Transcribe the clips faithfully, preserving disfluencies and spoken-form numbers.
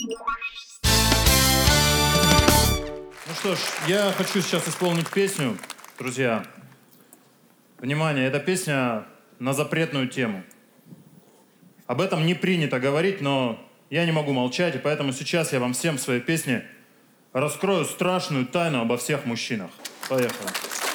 Ну что ж, я хочу сейчас исполнить песню, друзья. Внимание, эта песня на запретную тему. Об этом не принято говорить, но я не могу молчать, и поэтому сейчас я вам всем в своей песне раскрою страшную тайну обо всех мужчинах. Поехали.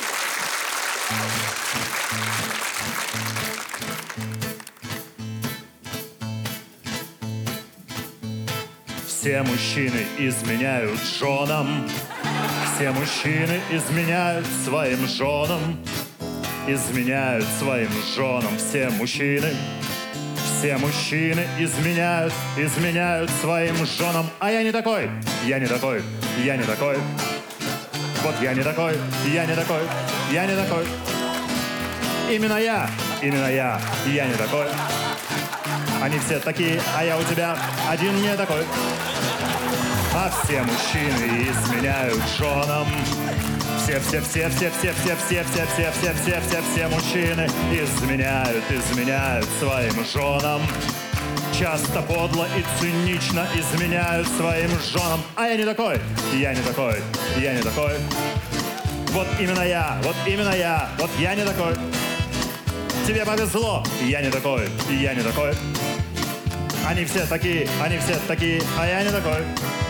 Все мужчины изменяют женам, все мужчины изменяют своим женам, изменяют своим женам все мужчины. Все мужчины изменяют, изменяют своим женам. А я не такой, я не такой, я не такой. Вот я не такой, я не такой, я не такой. Именно я, именно я, я не такой. Они все такие, а я у тебя один не такой. А все мужчины изменяют женам. Все, все, все, все, все, все, все, все, все, все, все, все, все мужчины изменяют, изменяют своим женам. Часто подло и цинично изменяют своим женам. А я не такой, я не такой, я не такой. Вот именно я, вот именно я, вот я не такой. Тебе повезло, я не такой, я не такой. Они все такие, они все такие, а я не такой.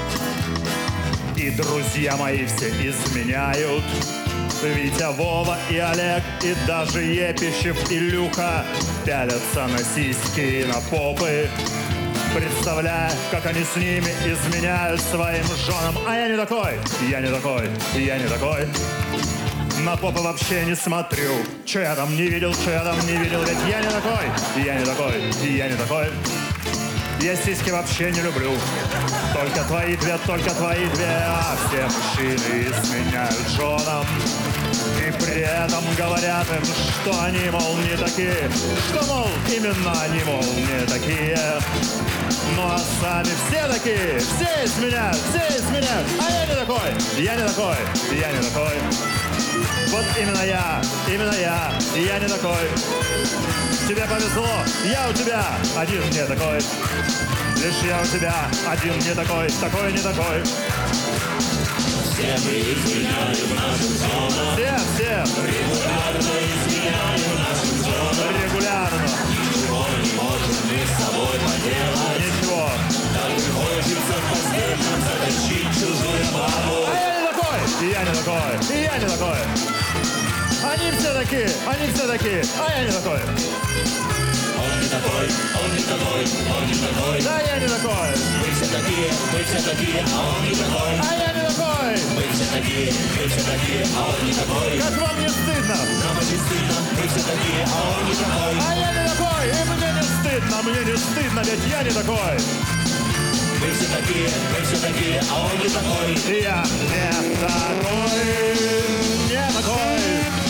И друзья мои все изменяют. Витя, Вова и Олег, и даже Епищев и Люха пялятся на сиськи и на попы, представляя, как они с ними изменяют своим женам. А я не такой, я не такой, я не такой. На попы вообще не смотрю. Че я там не видел, че я там не видел. Ведь я не такой, я не такой, я не такой. Я сиськи вообще не люблю. Только твои две, только твои две. А все мужчины изменяют женам. И при этом говорят им, что они, мол, не такие. Что, мол, именно они, мол, не такие. Ну а сами все такие. Все изменяют, все изменяют. А я не такой, я не такой, я не такой. Вот именно я, именно я, я не такой. Тебе повезло, я у тебя один не такой. Лишь я у тебя один не такой, такой не такой. Все мы изменяем нашим женам. Все, все. Регулярно изменяем нашим женам. Регулярно. Ничего не можем мы с собой поделать. Ничего. Так хочется в постель нам затащить чужую бабу. А я не такой, и я не такой, и я не такой. Они все такие, они все такие, а я не такой. Он не такой, он не такой, он не такой. Да я не такой. Мы все такие, мы все такие, а он не такой. А я не такой. Мы все такие, мы все такие, а он не такой. Как вам не стыдно? Нам очень стыдно, мы все такие, а он не такой. А я не такой, и мне не стыдно, мне не стыдно, ведь я не такой. Мы все такие, мы все такие, а он не такой. И я не такой, не такой.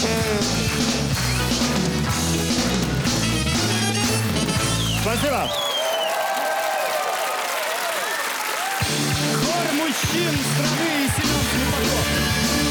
Спасибо. Хор мужчин страны Семен Слепаков.